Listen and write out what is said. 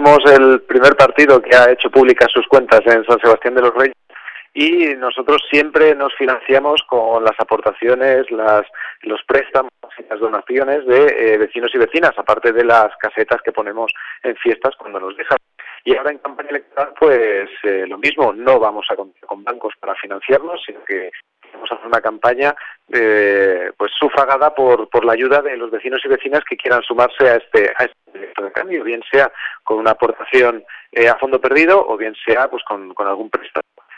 somos el primer partido que ha hecho públicas sus cuentas en San Sebastián de los Reyes y nosotros siempre nos financiamos con las aportaciones, los préstamos y las donaciones de vecinos y vecinas, aparte de las casetas que ponemos en fiestas cuando nos dejan. Y ahora en campaña electoral, pues lo mismo, no vamos a contar con bancos para financiarnos, sino que vamos a hacer una campaña pues sufragada por la ayuda de los vecinos y vecinas que quieran sumarse a este proyecto de cambio, bien sea con una aportación a fondo perdido o bien sea pues con algún préstamo